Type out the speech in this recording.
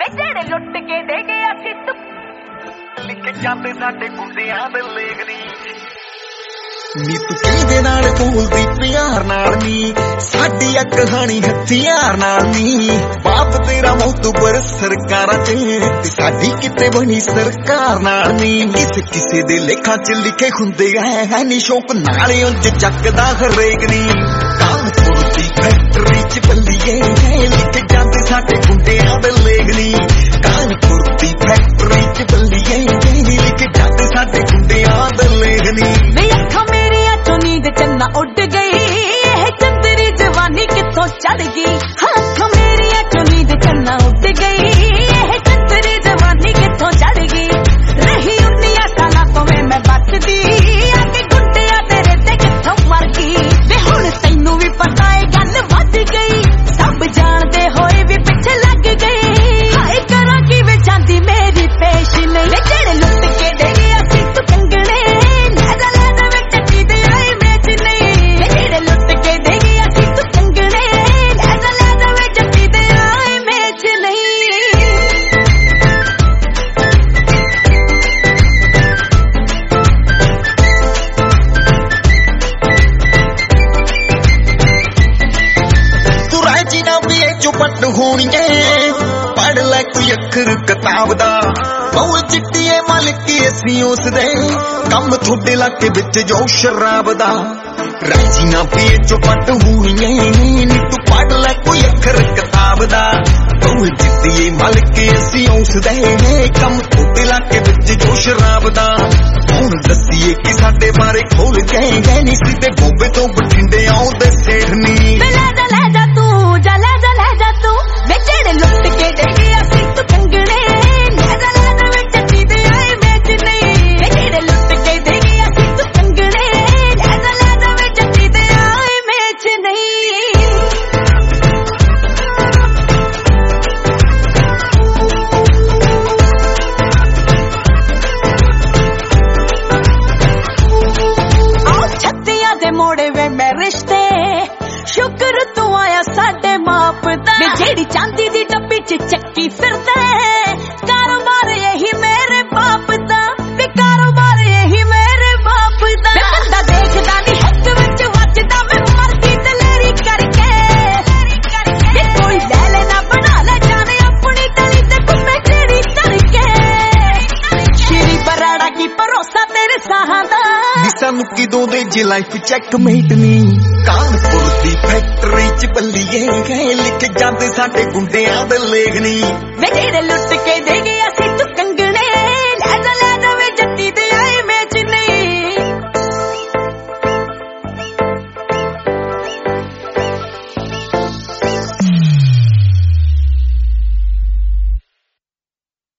ਜਿਹੜੇ ਲੁੱਟ ਕੇ ਦੇ ਗਿਆ ਸੀ ਤੂੰ ਲਿਖ ਜਾਂਦੇ ਸਾਡੇ ਗੁੰਡਿਆਂ ਦੇ ਲੇਖ ਨੀ ਨੀ ਤੂੰ ਕਿਹਦੇ ਨਾਲ ਬੋਲਦੀ ਪਿਆਰ ਨਾਲ ਨੀ ਸਾਡੀ ਆ ਕਹਾਣੀ ਹਥਿਆਰ ਨਾਲ ਨੀ ਬਾਪ ਤੇਰਾ ਮੋਤਬਰ ਸਰਕਾਰਾਂ ਚ ਤੇ ਸਾਡੀ ਕਿਤੇ ਬਣੀ ਸਰਕਾਰ ਨਾਲ ਨੀ ਕਿਸੇ ਦੇ ਲੇਖਾਂ ਚ ਲਿਖੇ ਹੁੰਦੇ ਐ ਨੀ ਸ਼ੌਕ ਨਾਲੇ ਉਂਝ ਚੱਕਦਾ ਹਰੇਕ ਨੀ ਕਾਨਪੁਰ ਦੀ ਫੈਕਟਰੀ ਚ ਬੱਲੀਏ ਲਿਖ ਜਾਂਦੇ ਸਾਡੇ ਗੁੰਡਿਆਂ ਦੇ ਲੇਖ ਨੀ ਕਾਨਪੁਰ ਦੀ ਫੈਕਟਰੀ ਚ ਬੱਲੀਏ ਲਿਖ ਜਾਂਦੇ ਸਾਡੇ ਗੁੰਡਿਆਂ ਦੇ ਲੇਖ ਨੀ नींद चन्ना उड़ गई ये चंदरी जवानी कितों चढ़ गई हाथ मेरी अखों नींद चन्ना उड़ गई ये चंदरी जवानी कितों चढ़ गई रही 19 साल तो मैं बचदी आके गुंडिया तेरे ते कितों मर गई वे हुण तैनू भी पता है गल वध गई सब जानते होए भी पिछे लग गई हाय करा की वे जांदी मेरी पेश नहीं वे जेड़े लुट के दे गया सी तू कंगणे ਪੱਟ ਹੋਣੀਏ ਪੜ ਲੈ ਕੋਈ ਅੱਖਰ ਕਿਤਾਬ ਦਾ ਉਹ ਚਿੱਟੀਏ ਮਲਕੀ ਅਸੀਂ ਉਸ ਦੇ ਕੰਮ ਤੁਹਾਡੇ ਇਲਾਕੇ ਵਿੱਚ ਜੋ ਸ਼ਰਾਬ ਦਾ ਰਾਜੀ ਨਾ ਪੀਏ ਚੋ ਪੱਟ ਹੋਣੀਏ ਨੀ ਤੂੰ ਪੜ ਲੈ ਕੋਈ ਅੱਖਰ ਕਿਤਾਬ ਦਾ ਉਹ ਚਿੱਟੀਏ ਮਲਕੀ ਅਸੀਂ ਉਸ ਦੇ ਕੰਮ ਤੁਹਾਡੇ ਇਲਾਕੇ ਵਿੱਚ ਜੋ ਸ਼ਰਾਬ ਦਾ ਹੁਣ ਦੱਸੀਏ ਕਿ ਸਾਡੇ ਬਾਰੇ ਖੋਲ ਕੇ ਨੀ ਸਿੱਧੇ ਬੋਬੇ ਤੋਂ ਬਠਿੰਡੇ ਆਉਂਦੇ ਸੇਠ ਨੀ ਲੈ ਜਾ ਤੂੰ ਜਾ ਲੈ ਜਾ ਤੂੰ ਵੇ ਜਿਹੜੇ ਲੁੱਟ ਕੇ ਦੇ ਗਿਆ ਸੀ ਤੂੰ ਕੰਗਣੇ ਲੈ ਜਾ ਵੇ ਚੱਟੀ ਦੇ ਆਏ ਵਿੱਚ ਨਹੀਂ ਵੇ ਜਿਹੜੇ ਲੁੱਟ ਕੇ ਦੇ ਗਿਆ ਸੀ ਤੂੰ ਕੰਗਣੇ ਲੈ ਜਾ ਵੇ ਚੱਟੀ ਦੇ ਆਏ ਵਿੱਚ ਨਹੀਂ ਆਹ ਛੱਤੀਆਂ ਦੇ ਮੋੜੇ ਵੇ ਮੈਂ ਰਿਸ਼ਤੇ ਸ਼ੁਕਰ ਤੂੰ ਆਇਆ ਸਾਡੇ ਮਾਪ ਦਾ ਜਿਹੜੀ ਚਾਂਦੀ ਦੀ ਡੱਬੀ ਚ ਚੱਕੀ ਫਿਰਦਾ ਕਾਰੋਬਾਰ ਇਹੀ ਮੇਰੇ ਬਾਪ ਦਾ ਵੀ ਕਾਰੋਬਾਰ ਇਹੀ ਮੇਰੇ ਬਾਪ ਦਾ ਬੰਦਾ ਦੇਖਦਾ ਨਹੀਂ ਹੱਥ ਵਿੱਚ ਵੱਜਦਾ ਮੈਂ ਮਰਦੀ ਦਲੇਰੀ ਕਰਕੇ ਜੇ ਕੋਈ ਲੈ ਲੈਣਾ ਬਣਾ ਲੈ ਜਾਣੇ ਆਪਣੀ ਤਲੀ ਤੇ ਘੁੰਮੇ ਜਿਹੜੀ ਤੜਕੇ ਸ਼੍ਰੀ ਬਰਾੜਾ ਕੀ ਭਰੋਸਾ ਤੇਰੇ ਸਾਹਾਂ ਦਾ ਸਾਨੂੰ ਕਿਦੋਂ ਦੇ ਜੇ ਲਾਈਫ ਚੈੱਕਮੇਟ ਨੀ ਕਾਨਪੁਰ ਦੀ ਫੈਕਟਰੀ ਚ ਬੱਲੀਏ ਲਿਖ ਜਾਂਦੇ ਸਾਡੇ ਗੁੰਡਿਆਂ ਦੇ ਲੇਖ ਨੀ ਵੇ ਜਿਹੜੇ ਲੁੱਟ ਕੇ